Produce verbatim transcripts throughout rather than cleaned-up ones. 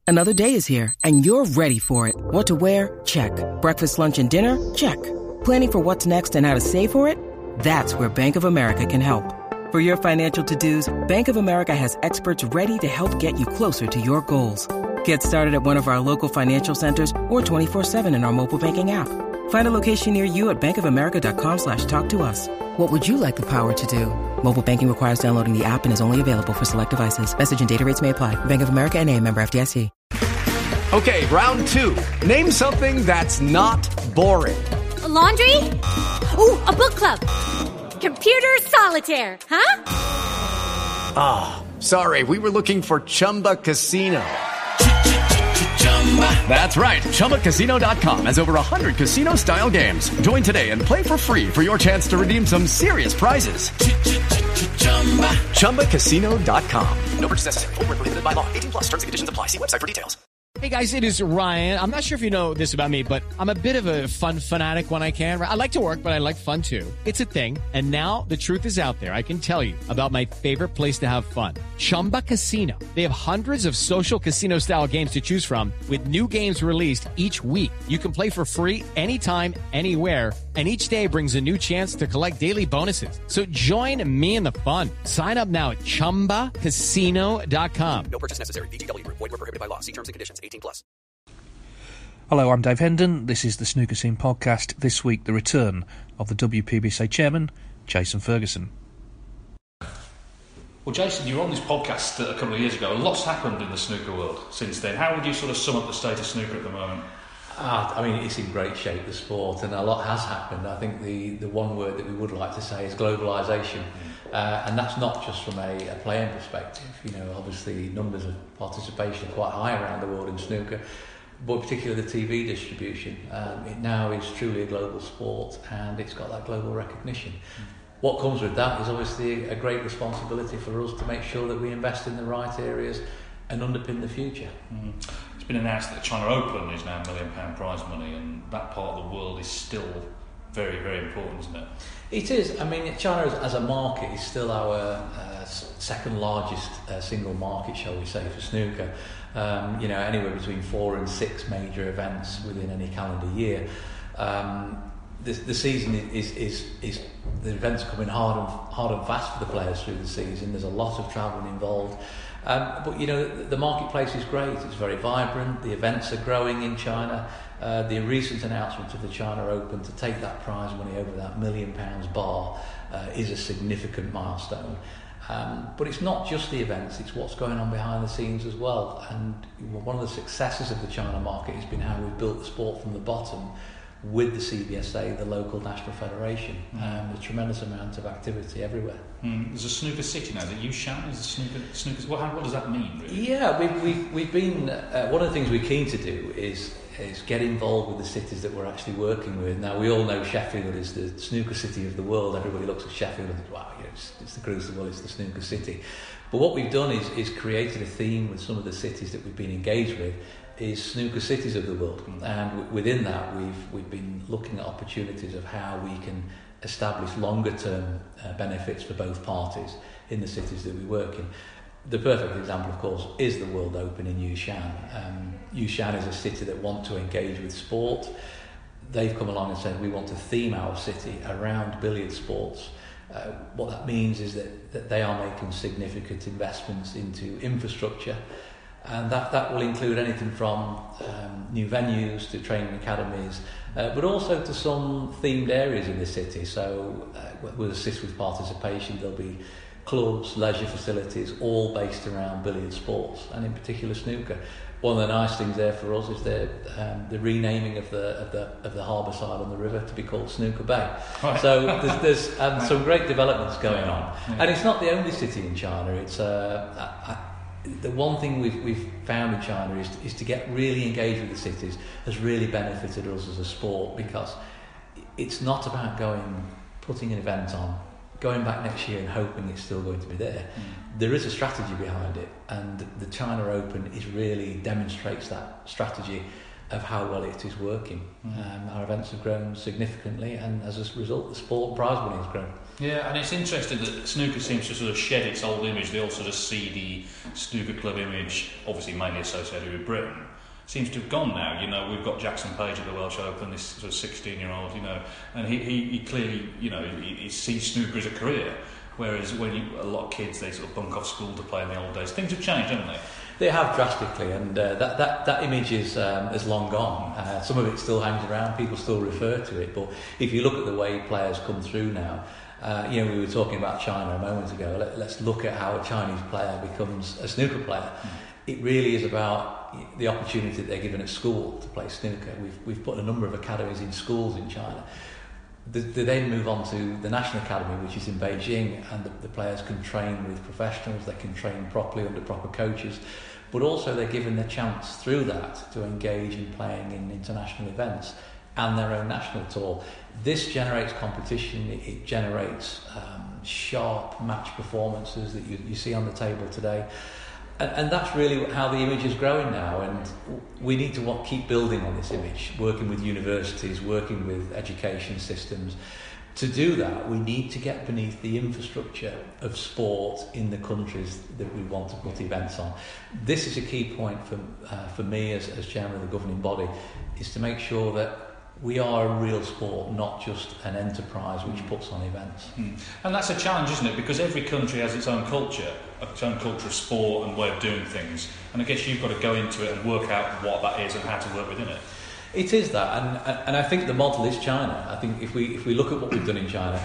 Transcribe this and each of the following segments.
Another day is here, and you're ready for it. What to wear? Check. Breakfast, lunch, and dinner? Check. Planning for what's next and how to save for it? That's where Bank of America can help. For your financial to-dos, Bank of America has experts ready to help get you closer to your goals. Get started at one of our local financial centers or twenty-four seven in our mobile banking app. Find a location near you at bankofamerica.com slash talk to us. What would you like the power to do? Mobile banking requires downloading the app and is only available for select devices. Message and data rates may apply. Bank of America N A, member F D I C. Okay, round two. Name something that's not boring. A laundry? Ooh, a book club. Computer solitaire, huh? Ah, oh, sorry, we were looking for Chumba Casino. That's right, Chumba Casino dot com has over one hundred casino-style games. Join today and play for free for your chance to redeem some serious prizes. Chumba Casino dot com. No purchase necessary. Void where prohibited by law. eighteen plus. Terms and conditions apply. See website for details. Hey guys, it is Ryan. I'm not sure if you know this about me, but I'm a bit of a fun fanatic when I can. I like to work, but I like fun too. It's a thing. And now the truth is out there. I can tell you about my favorite place to have fun. Chumba Casino. They have hundreds of social casino style games to choose from with new games released each week. You can play for free anytime, anywhere. And each day brings a new chance to collect daily bonuses. So join me in the fun. Sign up now at chumba casino dot com. No purchase necessary. V G W. Void where prohibited by law. See terms and conditions. eighteen plus. Hello, I'm Dave Hendon. This is the Snooker Scene Podcast. This week, the return of the W P B S A chairman, Jason Ferguson. Well, Jason, you were on this podcast a couple of years ago. A lot's happened in the snooker world since then. How would you sort of sum up the state of snooker at the moment? Ah, I mean, it's in great shape, the sport, and a lot has happened. I think the, the one word that we would like to say is globalisation. Uh, and that's not just from a, a playing perspective. You know, obviously numbers of participation are quite high around the world in snooker, but particularly the T V distribution. Um, it now is truly a global sport, and it's got that global recognition. Mm. What comes with that is obviously a great responsibility for us to make sure that we invest in the right areas and underpin the future. Mm. It's been announced that the China Open is now a million pound prize money, and that part of the world is still very, very important, isn't it? It is. I mean, China as, as a market is still our uh, second largest uh, single market, shall we say, for snooker. Um, you know, anywhere between four and six major events within any calendar year. Um, the, the season is, is is the events are coming hard and hard and fast for the players through the season. There's a lot of travelling involved. Um, but, you know, the, the marketplace is great. It's very vibrant. The events are growing in China. Uh, the recent announcement of the China Open to take that prize money over that million pounds bar uh, is a significant milestone. Um, but it's not just the events, it's what's going on behind the scenes as well. And one of the successes of the China market has been how we've built the sport from the bottom with the C B S A, the local national federation. Mm. Um, a tremendous amount of activity everywhere. Mm. There's a snooker city now. Is it Yushan? Is a snooker? snooker what, what does that mean, really? Yeah, we've we've, we've been. Uh, one of the things we're keen to do is is get involved with the cities that we're actually working with. Now, we all know Sheffield is the snooker city of the world. Everybody looks at Sheffield and thinks, wow, you know, it's, it's the Crucible, it's the snooker city. But what we've done is is created a theme with some of the cities that we've been engaged with is snooker cities of the world. Mm. And w- within that, we've we've been looking at opportunities of how we can establish longer term uh, benefits for both parties in the cities that we work in. The perfect example, of course, is the World Open in Yushan. Um, Yushan is a city that want to engage with sport. They've come along and said, we want to theme our city around billiard sports. Uh, what that means is that, that they are making significant investments into infrastructure, and that, that will include anything from um, new venues to training academies, uh, but also to some themed areas in the city. So uh, we'll assist with participation. There'll be clubs, leisure facilities, all based around billiard sports, and in particular snooker. One of the nice things there for us is the um, the renaming of the of the of the harbour side on the river to be called Snooker Bay. Right. So there's, there's um, some great developments going on, yeah. And it's not the only city in China. It's uh, I, I, the one thing we've we've found in China is is to get really engaged with the cities has really benefited us as a sport, because it's not about going putting an event on, going back next year and hoping it's still going to be there. Mm. There is a strategy behind it, and the China Open is really demonstrates that strategy of how well it is working. Mm. Um, our events have grown significantly, and as a result, the sport and prize money has grown. Yeah, and it's interesting that snooker seems to sort of shed its old image. They all sort of see the snooker club image, obviously mainly associated with Britain, seems to have gone now. You know, we've got Jackson Page at the Welsh Open, this sort of sixteen-year-old, you know, and he, he, he clearly, you know, he, he sees snooker as a career, whereas when you, a lot of kids, they sort of bunk off school to play in the old days. Things have changed, haven't they? They have drastically, and uh, that, that, that image is, um, is long gone. Uh, some of it still hangs around, people still refer to it, but if you look at the way players come through now, uh, you know, we were talking about China a moment ago, Let, let's look at how a Chinese player becomes a snooker player. Mm. It really is about the opportunity that they're given at school to play snooker. We've, we've put a number of academies in schools in China. They, they then move on to the National Academy, which is in Beijing, and the, the players can train with professionals, they can train properly under proper coaches, but also they're given the chance through that to engage in playing in international events and their own national tour. This generates competition, it, it generates um, sharp match performances that you, you see on the table today. And, and that's really how the image is growing now, and we need to what, keep building on this image, working with universities, working with education systems. To do that, we need to get beneath the infrastructure of sport in the countries that we want to put events on. This is a key point for, uh, for me as, as chairman of the governing body, is to make sure that we are a real sport, not just an enterprise which puts on events. Mm. And that's a challenge, isn't it? Because every country has its own culture, its own culture of sport and way of doing things. And I guess you've got to go into it and work out what that is and how to work within it. It is that, and and I think the model is China. I think if we if we look at what we've done in China,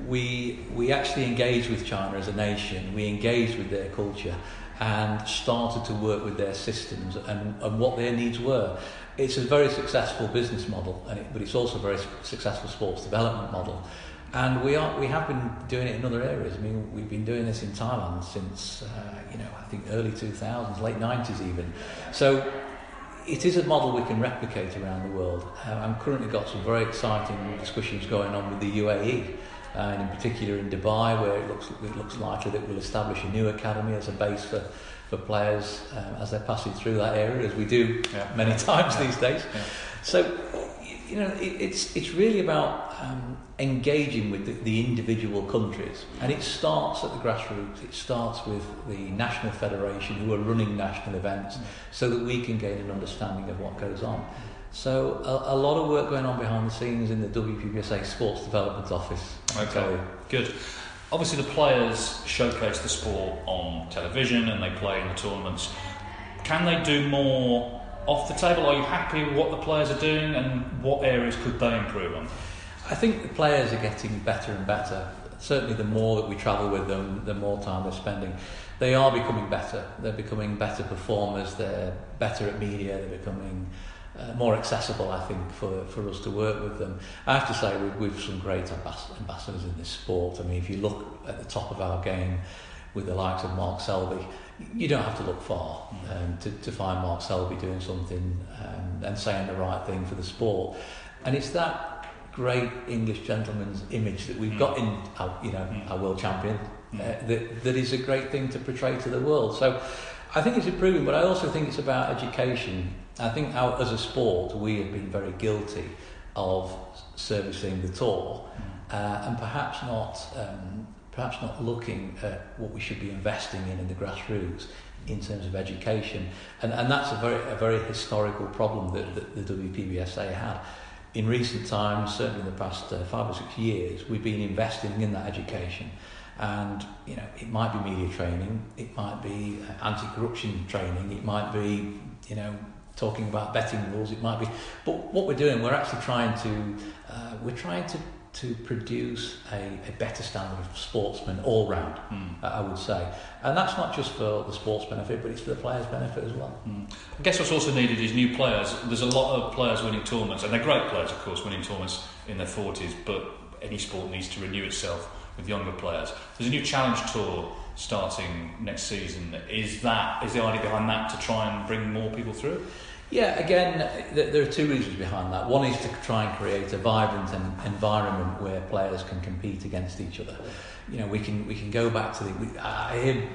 we we actually engaged with China as a nation. We engaged with their culture and started to work with their systems and, and what their needs were. It's a very successful business model, and it, but it's also a very successful sports development model. And we are we have been doing it in other areas. I mean, we've been doing this in Thailand since uh, you know I think early two thousands, late nineties even. So it is a model we can replicate around the world. Uh, I've currently got some very exciting discussions going on with the U A E, uh, and in particular in Dubai, where it looks it looks likely that we'll establish a new academy as a base for, for players um, as they're passing through that area, as we do yeah. many times yeah. these days. Yeah. So, you know, it, it's it's really about um, engaging with the, the individual countries, and it starts at the grassroots. It starts with the national federation who are running national events, mm. so that we can gain an understanding of what goes on. So a, a lot of work going on behind the scenes in the W P B S A Sports Development Office. Okay, good. Obviously, the players showcase the sport on television and they play in the tournaments. Can they do more off the table? Are you happy with what the players are doing, and what areas could they improve on? I think the players are getting better and better. Certainly the more that we travel with them, the more time they're spending. They are becoming better. They're becoming better performers. They're better at media. They're becoming uh, more accessible, I think, for, for us to work with them. I have to say, we've, we've some great ambas- ambassadors in this sport. I mean, if you look at the top of our game with the likes of Mark Selby, you don't have to look far um, to, to find Mark Selby doing something um, and saying the right thing for the sport. And it's that great English gentleman's image that we've got in our, you know, our world champion uh, that, that is a great thing to portray to the world. So I think it's improving, but I also think it's about education. I think our, as a sport, we have been very guilty of servicing the tour uh, and perhaps not um, perhaps not looking at what we should be investing in in the grassroots in terms of education. And, and that's a very a very historical problem that, that the W P B S A had. In recent times, certainly in the past uh, five or six years, we've been investing in that education. And, you know, it might be media training, it might be uh, anti-corruption training, it might be, you know, talking about betting rules, it might be... But what we're doing, we're actually trying to... Uh, we're trying to to produce a, a better standard of sportsmen all round, mm. uh, I would say. And that's not just for the sports benefit, but it's for the players' benefit as well. Mm. I guess what's also needed is new players. There's a lot of players winning tournaments, and they're great players, of course, winning tournaments in their forties, but any sport needs to renew itself with younger players. There's a new challenge tour starting next season. Is that is the idea behind that to try and bring more people through? Yeah, again, there are two reasons behind that. One is to try and create a vibrant environment where players can compete against each other. You know, we can we can go back to the. We, I hear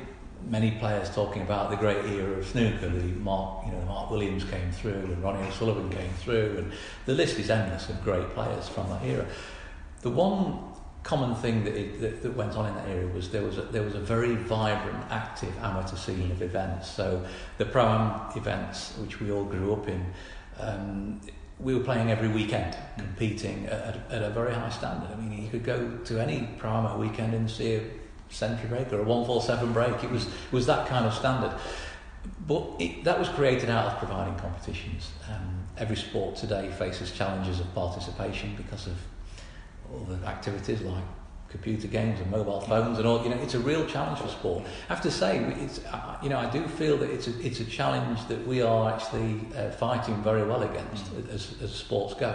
many players talking about the great era of snooker. The Mark, you know, Mark Williams came through, and Ronnie O'Sullivan came through, and the list is endless of great players from that era. The one common thing that, it, that, that went on in that era was there was a, there was a very vibrant, active amateur scene of events. So the Pro-Am events, which we all grew up in, um, we were playing every weekend, competing at, at a very high standard. I mean, you could go to any Pro-Am weekend and see a century break or a one forty-seven break. It was it was that kind of standard. But it, that was created out of providing competitions. Um, every sport today faces challenges of participation because of all the activities like computer games and mobile phones and all. You know, it's a real challenge for sport. I have to say, it's, uh, you know, I do feel that it's a, it's a challenge that we are actually uh, fighting very well against as, as sports go.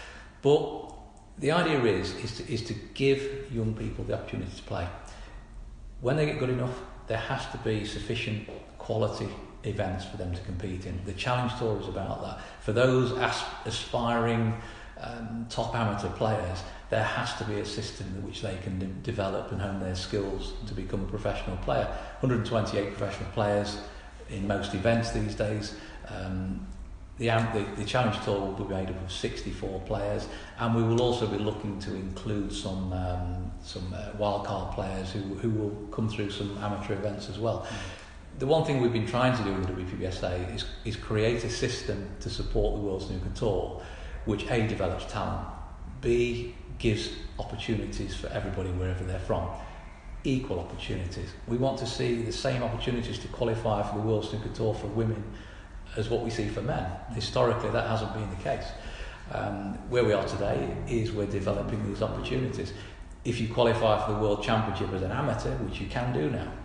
But the idea is is to, is to give young people the opportunity to play. When they get good enough, there has to be sufficient quality events for them to compete in. The Challenge Tour is about that. For those as- aspiring um, top amateur players, there has to be a system in which they can de- develop and hone their skills to become a professional player. one hundred twenty-eight professional players in most events these days. Um, the, the, the Challenge Tour will be made up of sixty-four players, and we will also be looking to include some um, some uh, wildcard players who, who will come through some amateur events as well. Mm. The one thing we've been trying to do in the W P B S A is, is create a system to support the World Snooker Tour, which A, develops talent, B, gives opportunities for everybody wherever they're from. Equal opportunities. We want to see the same opportunities to qualify for the World Snooker Tour for women as what we see for men. Historically, that hasn't been the case. Um, where we are today is we're developing these opportunities. If you qualify for the World Championship as an amateur, which you can do now,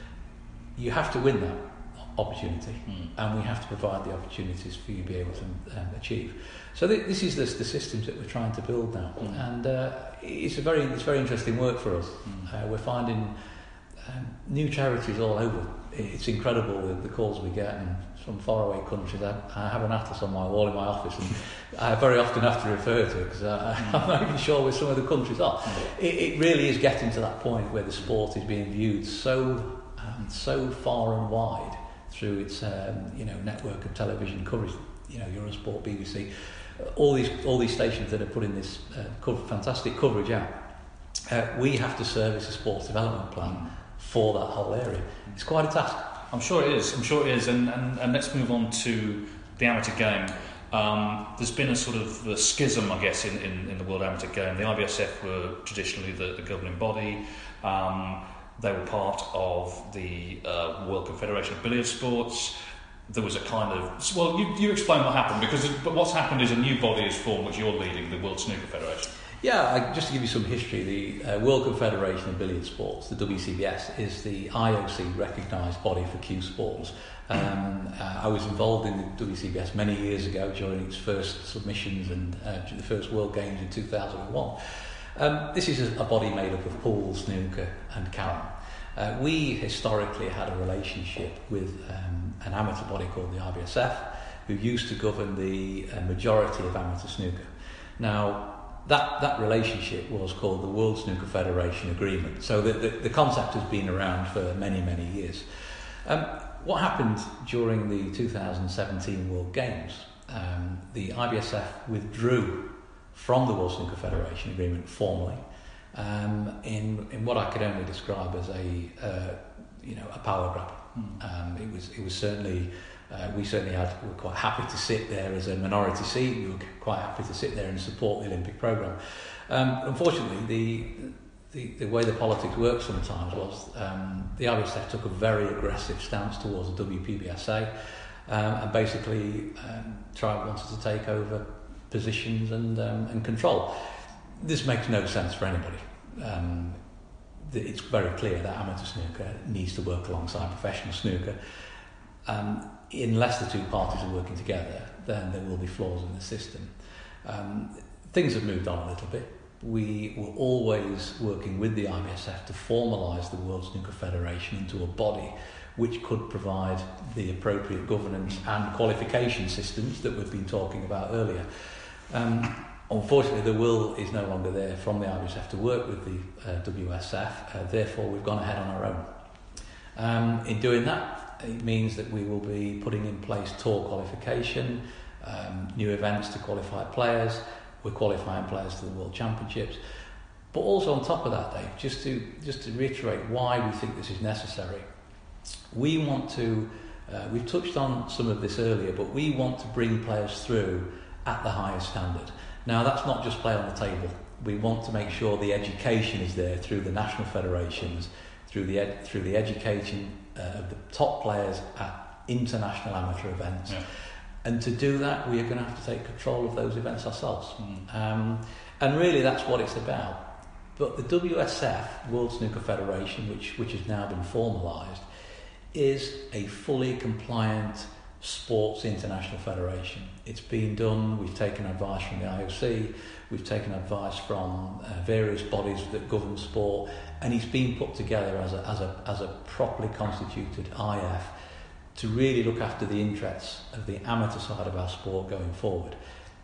you have to win that opportunity, mm. and we have to provide the opportunities for you to be able to um, achieve. So th- this is the, the systems that we're trying to build now, mm. and uh, it's a very it's very interesting work for us. Mm. Uh, we're finding um, new charities all over. It's incredible the, the calls we get, and from faraway countries. I, I have an atlas on my wall in my office, and I very often have to refer to it because mm. I'm not even sure where some of the countries are. Mm. It, it really is getting to that point where the sport is being viewed so um, so far and wide through its um, you know network of television coverage, you know Eurosport, B B C, uh, all these all these stations that are putting this uh, cover, fantastic coverage out. Uh, we have to service a sports development plan mm. for that whole area. It's quite a task. I'm sure it is. I'm sure it is. And and, and let's move on to the amateur game. Um, there's been a sort of a schism, I guess, in, in, in the World Amateur Game. The I B S F were traditionally the, the governing body. Um, They were part of the uh, World Confederation of Billiard Sports. There was a kind of... Well, you, you explain what happened, because but what's happened is a new body is formed, which you're leading, the World Snooker Federation. Yeah, I, just to give you some history, the uh, World Confederation of Billiard Sports, the W C B S, is the I O C recognised body for cue sports. Um, uh, I was involved in the W C B S many years ago during its first submissions and uh, the first World Games in two thousand one. Um, this is a, a body made up of pool, snooker and carom. Uh, we historically had a relationship with um, an amateur body called the I B S F, who used to govern the uh, majority of amateur snooker. Now, that, that relationship was called the World Snooker Federation Agreement. So the, the, the concept has been around for many, many years. Um, what happened during the two thousand seventeen World Games? Um, the I B S F withdrew from the World Snooker Federation Agreement formally, um, in in what I could only describe as a uh, you know a power grab. Mm. Um, it was it was certainly uh, we certainly had we were quite happy to sit there as a minority seat. We were quite happy to sit there and support the Olympic programme. Um, unfortunately, the, the the way the politics worked sometimes was um, the I B S F took a very aggressive stance towards the W P B S A, um, and basically um, tried wanted to take over positions and um, and control. This makes no sense for anybody. Um, it's very clear that amateur snooker needs to work alongside professional snooker. Um, unless the two parties are working together, then there will be flaws in the system. Um, things have moved on a little bit. We were always working with the I B S F to formalise the World Snooker Federation into a body which could provide the appropriate governance and qualification systems that we've been talking about earlier. Um, unfortunately, the will is no longer there from the I B S F to work with the uh, W S F, uh, therefore we've gone ahead on our own. Um, in doing that, it means that we will be putting in place tour qualification, um, new events to qualify players. We're qualifying players to the World Championships. But also on top of that, Dave, just to just to reiterate why we think this is necessary, we want to, uh, we've touched on some of this earlier, but we want to bring players through at the highest standard. Now, that's not just play on the table. We want to make sure the education is there through the national federations, through the ed- through the education uh, of the top players at international amateur events. Yeah. And to do that, we are going to have to take control of those events ourselves. Mm. Um, and really, that's what it's about. But the W S F, World Snooker Federation, which which has now been formalised, is a fully compliant sports international federation. It's been done. We've taken advice from the I O C. We've taken advice from uh, various bodies that govern sport, and it's been put together as a as a as a properly constituted I F to really look after the interests of the amateur side of our sport going forward.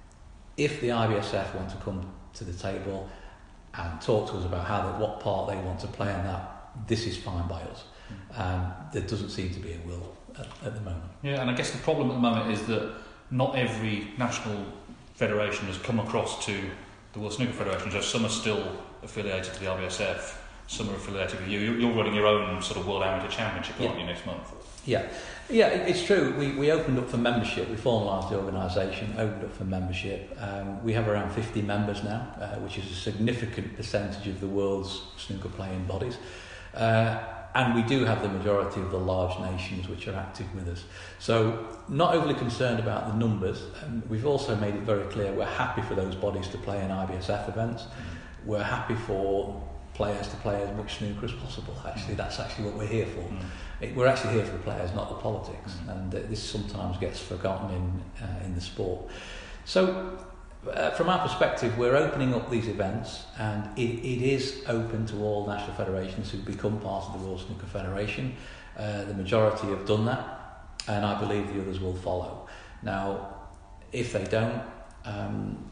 If the I B S F want to come to the table and talk to us about how they, what part they want to play in that, this is fine by us. Um, there doesn't seem to be a will at, at the moment. Yeah, and I guess the problem at the moment is that not every national federation has come across to the World Snooker Federation. So some are still affiliated to the I B S F, some are affiliated with you. You're running your own sort of World Amateur Championship, aren't Yeah. you, next month? Yeah, yeah, it's true. We we opened up for membership. We formalised the organisation, opened up for membership. Um, we have around fifty members now, uh, which is a significant percentage of the world's snooker playing bodies. Uh, and we do have the majority of the large nations which are active with us. So, not overly concerned about the numbers. Um, we've also made it very clear we're happy for those bodies to play in I B S F events. Mm-hmm. We're happy for players to play as much snooker as possible. Actually, that's actually what we're here for. Mm. It, we're actually here for the players, not the politics, mm. and uh, this sometimes gets forgotten in uh, in the sport. So, uh, from our perspective, we're opening up these events, and it, it is open to all national federations who become part of the World Snooker Federation. Uh, the majority have done that, and I believe the others will follow. Now, if they don't, um,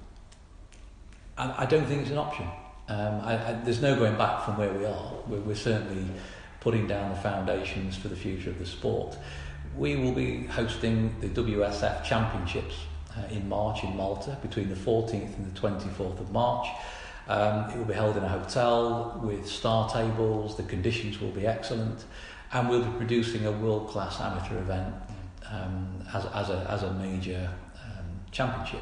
I, I don't think it's an option. Um, I, I, there's no going back from where we are. We're, we're certainly putting down the foundations for the future of the sport. We will be hosting the W S F Championships uh, in March in Malta between the fourteenth and the twenty-fourth of March. Um, it will be held in a hotel with star tables. The conditions will be excellent, and we'll be producing a world-class amateur event um, as, as, a, as a major um, championship.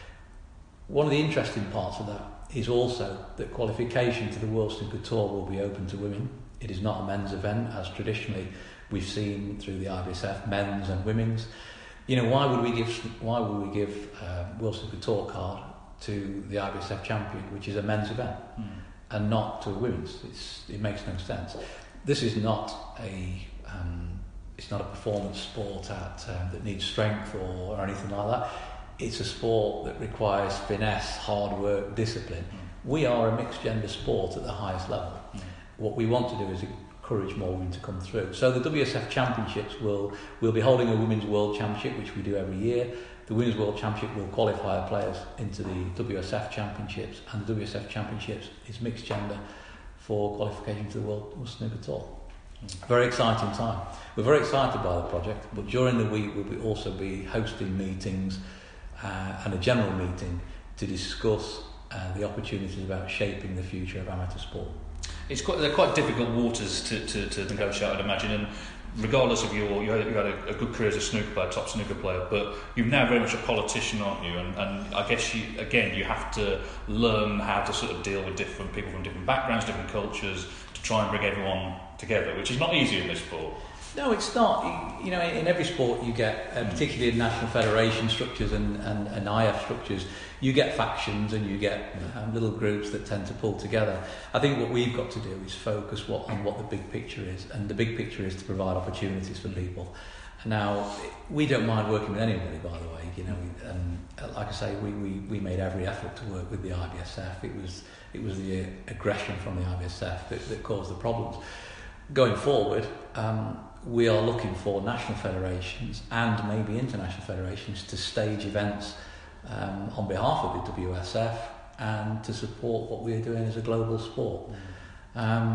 One of the interesting parts of that is also that qualification to the World Snooker Tour will be open to women. It is not a men's event, as traditionally we've seen through the I B S F, men's and women's. You know, why would we give why would we give uh, World Snooker Tour card to the I B S F champion, which is a men's event, mm. and not to a women's? It's, it makes no sense. This is not a um, it's not a performance sport at, um, that needs strength or, or anything like that. It's a sport that requires finesse, hard work, discipline. Mm. We are a mixed gender sport at the highest level. Mm. What we want to do is encourage more women to come through. So the W S F Championships will will be holding a Women's World Championship, which we do every year. The Women's World Championship will qualify our players into the W S F Championships, and the W S F Championships is mixed gender for qualification to the World Snooker Tour. Mm. Very exciting time. We're very excited by the project, but during the week we'll be also be hosting meetings Uh, and a general meeting to discuss uh, the opportunities about shaping the future of amateur sport. It's quite, they're quite difficult waters to, to, to negotiate, I'd imagine, and regardless of your, you had, you had a, a good career as a snooker player, top snooker player, but you're now very much a politician, aren't you? And, and I guess, you, again, you have to learn how to sort of deal with different people from different backgrounds, different cultures, to try and bring everyone together, which is not easy in this sport. No, it's not. You, you know, in every sport you get, uh, particularly in national federation structures and, and, and I F structures, you get factions and you get um, little groups that tend to pull together. I think what we've got to do is focus what, on what the big picture is, and the big picture is to provide opportunities for people. Now, we don't mind working with anybody, by the way. You know, and like I say, we, we, we made every effort to work with the I B S F. It was it was the aggression from the I B S F that, that caused the problems. Going forward, um, we are looking for national federations and maybe international federations to stage events um, on behalf of the W S F and to support what we're doing as a global sport. Mm. Um,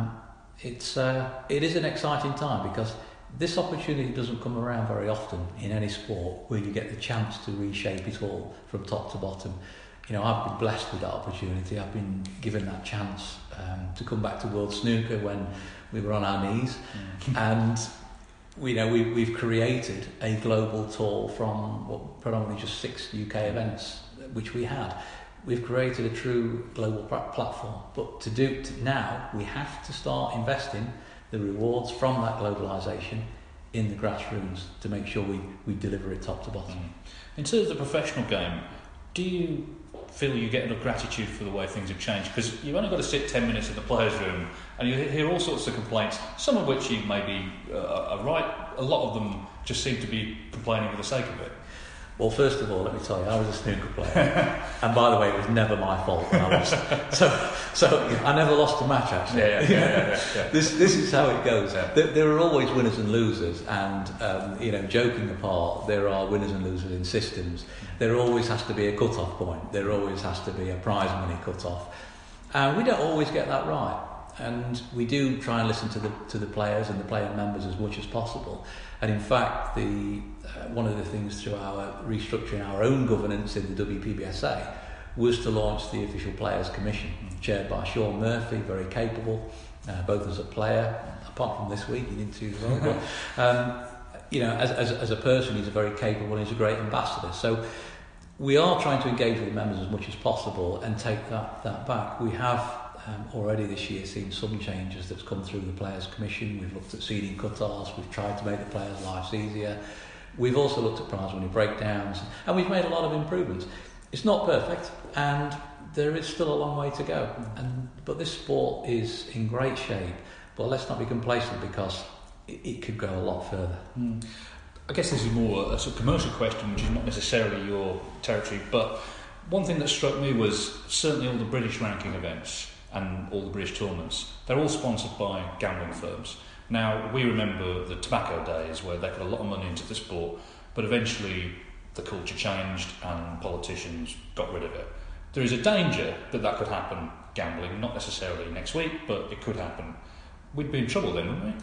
it's uh, it is an exciting time because this opportunity doesn't come around very often in any sport where you get the chance to reshape it all from top to bottom. You know, I've been blessed with that opportunity. I've been given that chance um, to come back to World Snooker when we were on our knees, mm. and you know we, we've created a global tour from what, predominantly just six U K events, which we had. We've created a true global platform, but to do it now, we have to start investing the rewards from that globalisation in the grassroots to make sure we, we deliver it top to bottom. In terms of the professional game, do you feel you get enough gratitude for the way things have changed? Because you've only got to sit ten minutes in the players' room and you hear all sorts of complaints, some of which you may be uh, are right, a lot of them just seem to be complaining for the sake of it. Well, first of all, let me tell you, I was a snooker player, and by the way, it was never my fault when I lost. So, so you know, I never lost a match actually. Yeah, yeah, yeah, yeah, yeah, yeah. This, this is how it goes. Yeah. There, there are always winners and losers, and um, you know, joking apart, there are winners and losers in systems. There always has to be a cut-off point. There always has to be a prize money cut-off, and we don't always get that right. And we do try and listen to the to the players and the player members as much as possible. And in fact, the uh, one of the things through our restructuring our own governance in the W P B S A was to launch the Official Players Commission, chaired by Sean Murphy, very capable, uh, both as a player, apart from this week, he didn't do as well, but um, you know, as, as as a person, he's a very capable and he's a great ambassador. So we are trying to engage with the members as much as possible and take that that back. We have. Um, already this year seen some changes that's come through the Players Commission. We've looked at seeding cut-offs, we've tried to make the players' lives easier. We've also looked at prize money breakdowns, and we've made a lot of improvements. It's not perfect, and there is still a long way to go. And but this sport is in great shape, but let's not be complacent because it, it could go a lot further. Mm. I guess this is more a sort of commercial question, which is not necessarily your territory, but one thing that struck me was certainly all the British ranking events and all the British tournaments, they're all sponsored by gambling firms. Now, we remember the tobacco days where they put a lot of money into the sport, but eventually the culture changed and politicians got rid of it. There is a danger that that could happen, gambling, not necessarily next week, but it could happen. We'd be in trouble then, wouldn't we?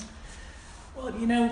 Well, you know,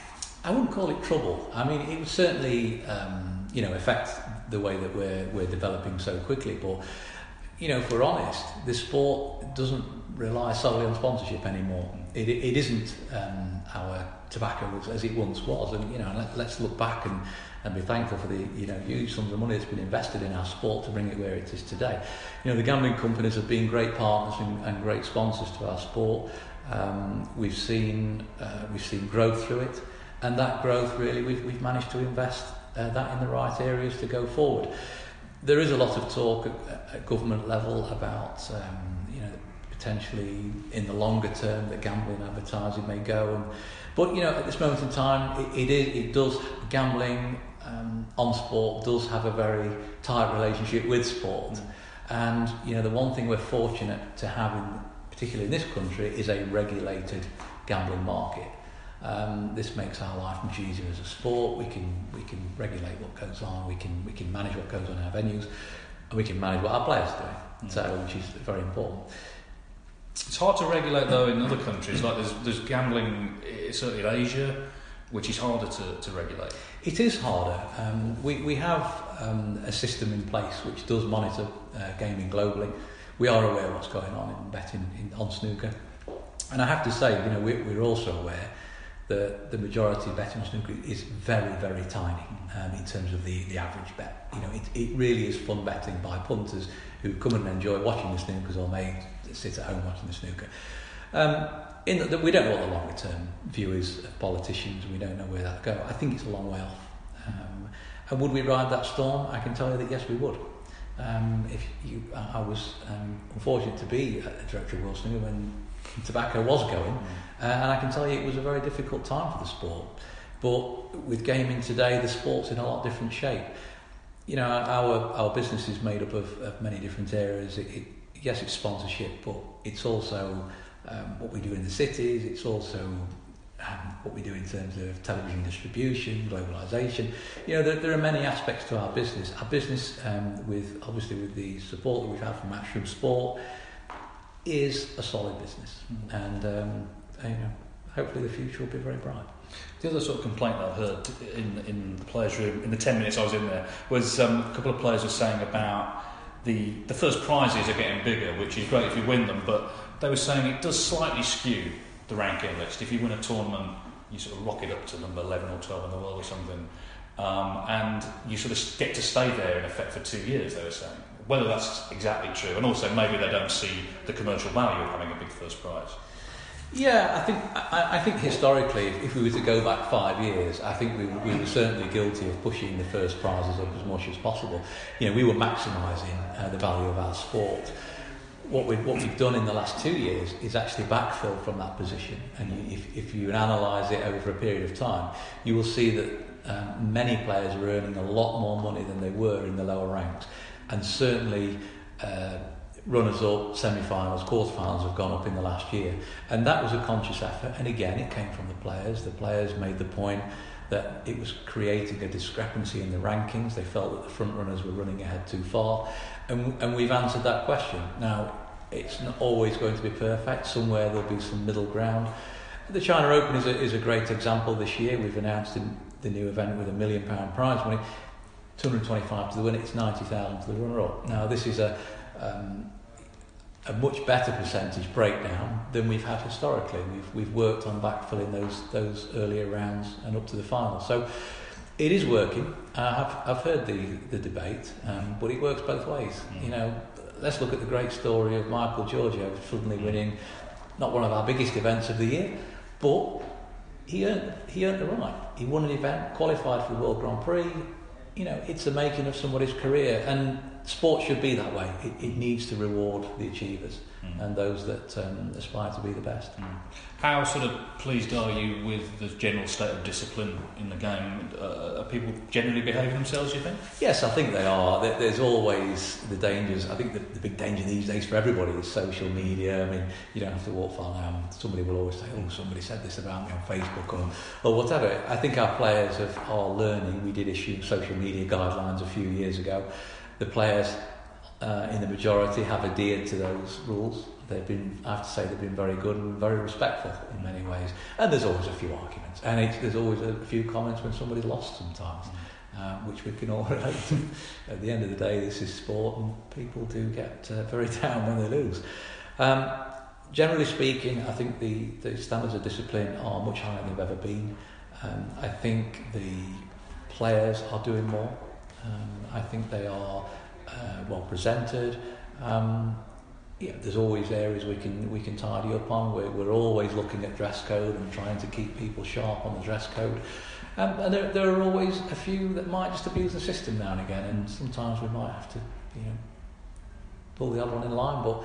I wouldn't call it trouble. I mean, it would certainly, um, you know, affect the way that we're we're developing so quickly, but you know, if we're honest, this sport doesn't rely solely on sponsorship anymore. It, it isn't um, our tobacco as it once was, and you know, let, let's look back and, and be thankful for the you know huge sums of money that's been invested in our sport to bring it where it is today. You know, the gambling companies have been great partners and, and great sponsors to our sport. Um, we've seen uh, we've seen growth through it, and that growth really we've we've managed to invest uh, that in the right areas to go forward. There is a lot of talk at, at government level about, um, you know, potentially in the longer term that gambling advertising may go. And, but you know, at this moment in time, it, it is it does gambling um, on sport does have a very tight relationship with sport. Mm. And you know, the one thing we're fortunate to have, in, particularly in this country, is a regulated gambling market. Um, this makes our life much easier as a sport. We can we can regulate what goes on. We can we can manage what goes on in our venues, and we can manage what our players do. Mm. So, which is very important. It's hard to regulate though in other countries. Like there's there's gambling certainly in Asia, which is harder to, to regulate. It is harder. Um, we we have um, a system in place which does monitor uh, gaming globally. We are aware of what's going on in betting in, on snooker, and I have to say, you know, we, we're also aware that the majority of betting on snooker is very, very tiny um, in terms of the, the average bet. You know, it, it really is fun betting by punters who come and enjoy watching the snookers or may sit at home watching the snooker. Um, in the, we don't know what the longer term view is of politicians, and we don't know where that go. I think it's a long way off. Um, and would we ride that storm? I can tell you that yes, we would. Um, if you, I was um, unfortunate to be a director of World Snooker when tobacco was going, uh, and I can tell you it was a very difficult time for the sport. But with gaming today, the sport's in a lot different shape. You know, our our business is made up of, of many different areas. It, it, yes, it's sponsorship, but it's also um, what we do in the cities. It's also um, what we do in terms of television distribution, globalisation. You know, there, there are many aspects to our business. Our business, um, with obviously with the support that we've had from Matchroom Sport, is a solid business, mm. and um, you know, hopefully the future will be very bright. The other sort of complaint I heard in in the players' room in the ten minutes I was in there was um, a couple of players were saying about the the first prizes are getting bigger, which is great if you win them, but they were saying it does slightly skew the ranking list. If you win a tournament, you sort of rocket up to number eleven or twelve in the world or something, um, and you sort of get to stay there in effect for two years, they were saying. Whether that's exactly true, and also maybe they don't see the commercial value of having a big first prize. Yeah, I think I, I think historically, if we were to go back five years, I think we, we were certainly guilty of pushing the first prizes up as much as possible. You know, we were maximising uh, the value of our sport. What we've what we've done in the last two years is actually backfill from that position, and you, if if you analyse it over a period of time, you will see that um, many players are earning a lot more money than they were in the lower ranks. And certainly uh, runners-up, semi-finals, quarter-finals have gone up in the last year. And that was a conscious effort. And again, it came from the players. The players made the point that it was creating a discrepancy in the rankings. They felt that the front-runners were running ahead too far. And, and we've answered that question. Now, it's not always going to be perfect. Somewhere there'll be some middle ground. The China Open is a, is a great example this year. We've announced in the new event with a million pound prize money. two hundred twenty-five to the winner, it's ninety thousand to the runner-up. Now, this is a um, a much better percentage breakdown than we've had historically. We've we've worked on backfilling those those earlier rounds and up to the final. So it is working. Uh, I've I've heard the the debate, um, but it works both ways. Mm. You know, let's look at the great story of Michael Giorgio suddenly winning not one of our biggest events of the year, but he earned he earned the right. He won an event, qualified for the World Grand Prix. You know, it's the making of somebody's career, and sport should be that way. It, it needs to reward the achievers mm. and those that um, aspire to be the best. Mm. How sort of pleased are you with the general state of discipline in the game? Uh, are people generally behaving themselves, do you think? Yes, I think they are. There, there's always the dangers. I think the, the big danger these days for everybody is social media. I mean, you don't have to walk far now. Somebody will always say, oh, somebody said this about me on Facebook or, or whatever. I think our players have, are learning. We did issue social media guidelines a few years ago. The players uh, in the majority have adhered to those rules. They've been, I have to say, they've been very good and very respectful in many ways. And there's always a few arguments, and it's, there's always a few comments when somebody's lost sometimes, uh, which we can all relate to. At the end of the day, this is sport, and people do get uh, very down when they lose. Um, generally speaking, I think the, the standards of discipline are much higher than they've ever been. Um, I think the players are doing more. Um, I think they are uh, well presented. Um, yeah, there's always areas we can we can tidy up on. We're, we're always looking at dress code and trying to keep people sharp on the dress code. Um, and there, there are always a few that might just abuse the system now and again, and sometimes we might have to, you know, pull the other one in line. But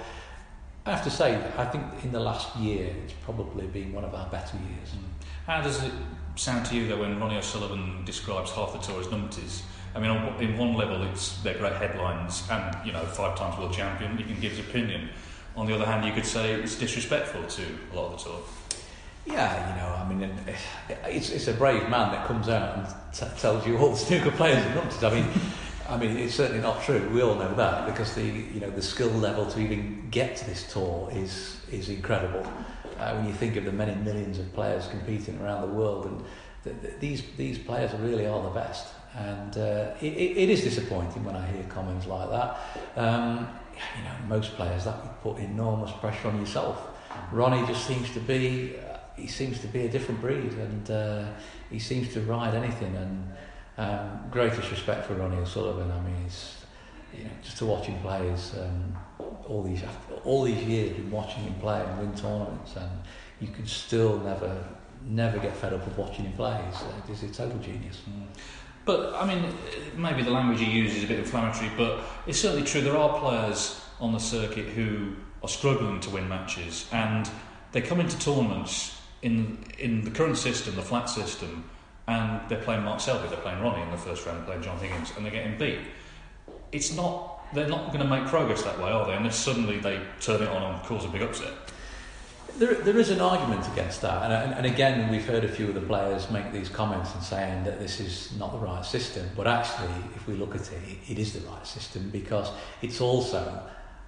I have to say, I think in the last year it's probably been one of our better years. How does it sound to you though when Ronnie O'Sullivan describes half the tour as numpties? I mean, on, in one level, it's they're great headlines, and you know, five times world champion. He can give his opinion. On the other hand, you could say it's disrespectful to a lot of the tour. Yeah, you know, I mean, it's it's a brave man that comes out and t- tells you all the snooker players are numpties. I mean, I mean, it's certainly not true. We all know that because the you know the skill level to even get to this tour is is incredible. Uh, when you think of the many millions of players competing around the world, and the, the, these these players really are the best. And uh, it, it is disappointing when I hear comments like that. Um, you know, most players that would put enormous pressure on yourself. Ronnie just seems to be, uh, he seems to be a different breed, and uh, he seems to ride anything. And um, greatest respect for Ronnie O'Sullivan. I mean, it's, you know, just to watch him play is um, all these all these years been watching him play and win tournaments, and you can still never never get fed up of watching him play. He's, he's a total genius. Mm. But, I mean, maybe the language he uses is a bit inflammatory, but it's certainly true. There are players on the circuit who are struggling to win matches, and they come into tournaments in in the current system, the flat system, and they're playing Mark Selby, they're playing Ronnie in the first round, they're playing John Higgins, and they're getting beat. It's not, they're not going to make progress that way, are they? Unless suddenly they turn it on and cause a big upset. There, there is an argument against that, and, and, and again, we've heard a few of the players make these comments and saying that this is not the right system. But actually, if we look at it, it is the right system because it's also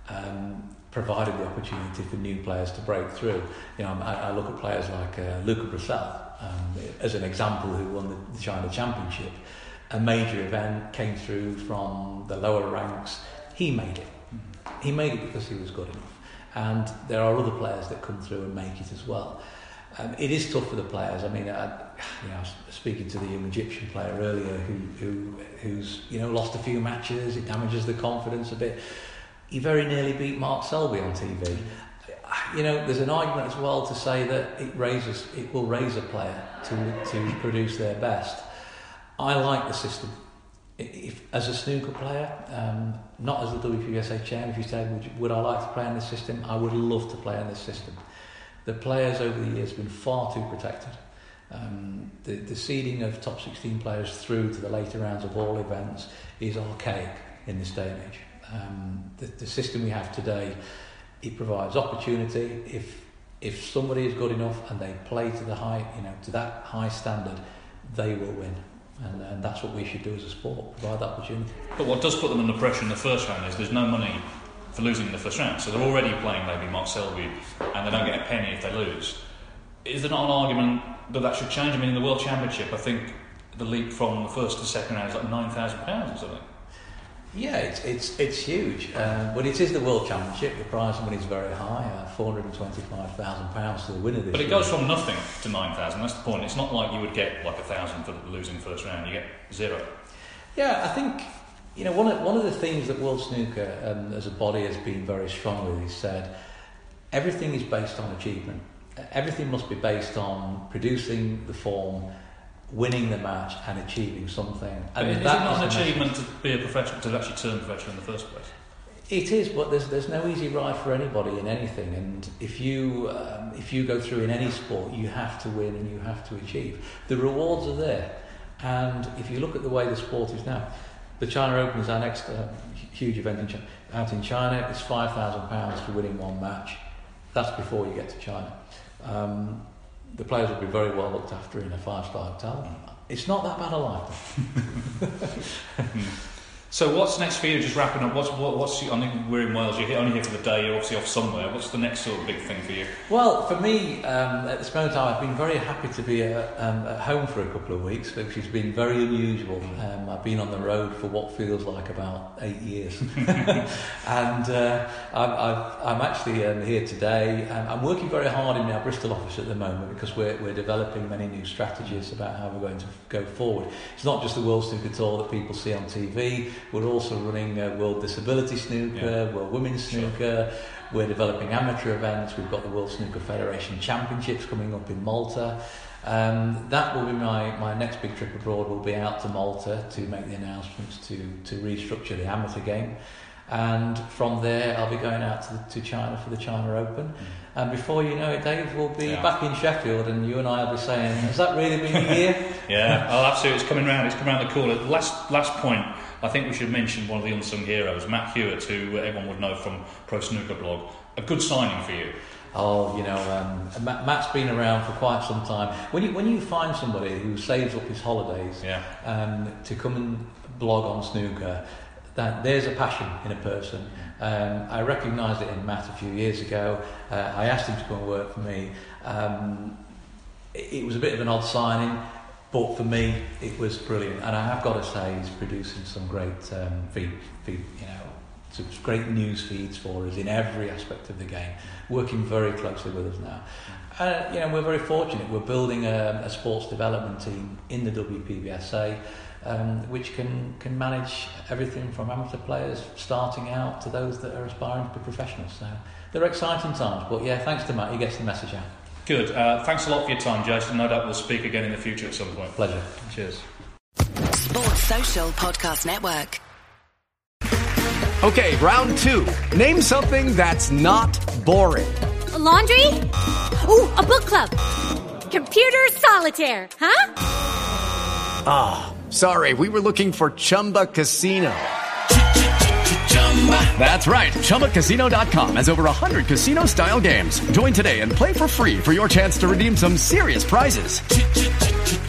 um, provided the opportunity for new players to break through. You know, I, I look at players like uh, Luca Brissell um, as an example, who won the, the China Championship. A major event, came through from the lower ranks. He made it. Mm-hmm. He made it because he was good enough. And there are other players that come through and make it as well. Um, it is tough for the players. I mean, I, you know, I was speaking to the young Egyptian player earlier who, who who's you know lost a few matches. It damages the confidence a bit. He very nearly beat Mark Selby on T V. You know, there's an argument as well to say that it raises, it will raise a player to to produce their best. I like the system. If, as a snooker player, um, not as the W P B S A chairman, if you said, would, you, would I like to play in this system? I would love to play in this system. The players over the years have been far too protected. Um, the, the seeding of top sixteen players through to the later rounds of all events is archaic in this day and age. Um, the, the system we have today, it provides opportunity. If if somebody is good enough and they play to the high, you know, to that high standard, they will win. And, and that's what we should do as a sport, provide that opportunity. But what does put them under pressure in the first round is there's no money for losing in the first round. So they're already playing maybe Mark Selby and they don't get a penny if they lose. Is there not an argument that that should change? I mean, in the World Championship, I think the leap from the first to second round is like nine thousand pounds or something. Yeah, it's it's it's huge. Um, but it is the World Championship. The prize money is very high, uh, four hundred twenty-five thousand pounds to the winner this But it year. goes from nothing to nine thousand. That's the point. It's not like you would get like a thousand for losing first round. You get zero. Yeah, I think you know one of one of the things that World Snooker um, as a body has been very strong with is said everything is based on achievement. Everything must be based on producing the form, winning the match and achieving something. And is that it not is an achievement to be a professional, to actually turn professional in the first place? It is, but there's there's no easy ride for anybody in anything. And if you um, if you go through in any sport, you have to win and you have to achieve. The rewards are there, and if you look at the way the sport is now, the China Open is our next uh, huge event in China. Out in China, it's five thousand pounds for winning one match. That's before you get to China. Um, the players will be very well looked after in a five-star hotel. It's not that bad a life. So what's next for you? Just wrapping up. What's what, what's? I think we're in Wales. You're only here for the day. You're obviously off somewhere. What's the next sort of big thing for you? Well, for me, um, at this moment in time, I've been very happy to be uh, um, at home for a couple of weeks, which has been very unusual. Um, I've been on the road for what feels like about eight years, and uh, I'm, I've, I'm actually um, here today. Um, I'm working very hard in our Bristol office at the moment because we're we're developing many new strategies about how we're going to go forward. It's not just the World Snooker Tour that people see on T V. We're also running uh, World Disability Snooker, yeah. World Women's Snooker. Sure. We're developing amateur events. We've got the World Snooker Federation Championships coming up in Malta. Um, that will be my, my next big trip abroad. We'll be out to Malta to make the announcements to, to restructure the amateur game. And from there, I'll be going out to, to China for the China Open. Mm. And before you know it, Dave, we'll be yeah. back in Sheffield, and you and I will be saying, has that really been a year? Yeah, oh, absolutely. It's coming round. It's coming around the corner. Last last point, I think we should mention one of the unsung heroes, Matt Hewitt, who everyone would know from Pro Snooker Blog. A good signing for you. Oh, you know, um, Matt, Matt's been around for quite some time. When you when you find somebody who saves up his holidays yeah. um, to come and blog on snooker, that there's a passion in a person. Um, I recognised it in Matt a few years ago. Uh, I asked him to come and work for me. Um, it, it was a bit of an odd signing, but for me it was brilliant. And I have got to say, he's producing some great um, feed, feed, you know, some great news feeds for us in every aspect of the game. Working very closely with us now. Uh, you know, we're very fortunate. We're building a, a sports development team in the W P B S A. Um, which can, can manage everything from amateur players starting out to those that are aspiring to be professionals. So they're exciting times, but yeah, thanks to Matt, he gets the message out. Good. Uh, thanks a lot for your time, Jason. No doubt we'll speak again in the future at some point. Pleasure. Cheers. Sports Social Podcast Network. Okay, round two. Name something that's not boring. A laundry? Ooh, a book club. Computer solitaire, huh? Ah, oh, sorry, we were looking for Chumba Casino. That's right, Chumba Casino dot com has over one hundred casino-style games. Join today and play for free for your chance to redeem some serious prizes.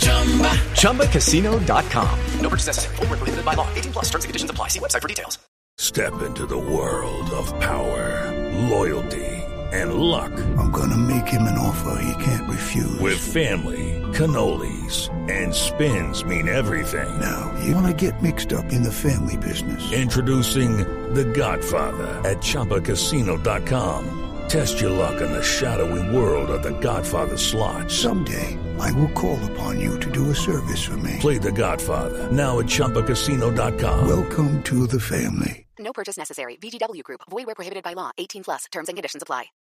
Chumba Casino dot com. No purchase necessary. Void where prohibited by law. eighteen plus terms and conditions apply. See website for details. Step into the world of power, loyalty, and luck. I'm gonna make him an offer he can't refuse. With family, cannolis, and spins mean everything. Now, you wanna get mixed up in the family business. Introducing The Godfather at Chumba Casino dot com. Test your luck in the shadowy world of The Godfather slot. Someday, I will call upon you to do a service for me. Play The Godfather, now at Chumba Casino dot com. Welcome to the family. No purchase necessary. V G W Group. Void where prohibited by law. eighteen plus. Terms and conditions apply.